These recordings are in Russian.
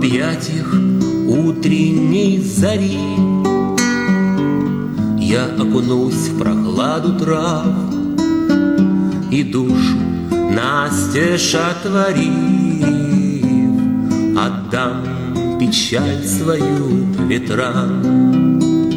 объятиях утренней зари я окунусь в прохладу трав и душу настежь отворив, отдам печаль свою ветрам.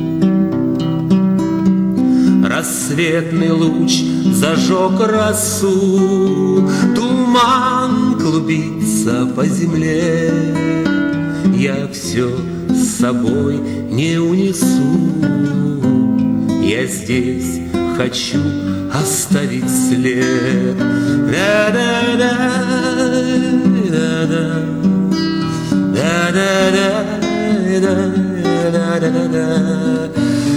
Рассветный луч зажег росу, туман клубится по земле. Я все с собой не унесу, я здесь хочу оставить след. Да-да-да, да-да, да-да-да, да-да-да-да-да.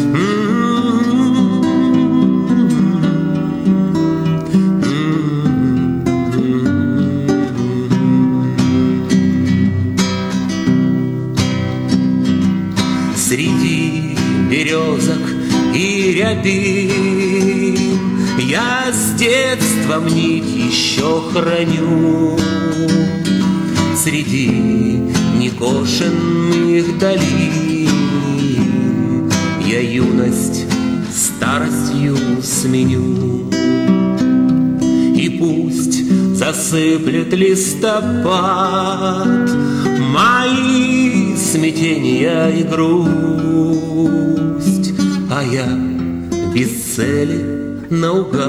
Среди березок и рябин я с детства нить еще храню. Среди некошенных долин я юность старостью сменю. И пусть засыплет листопад мои смятения и грусть, а я без цели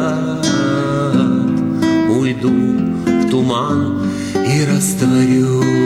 наугад уйду в туман и растворюсь.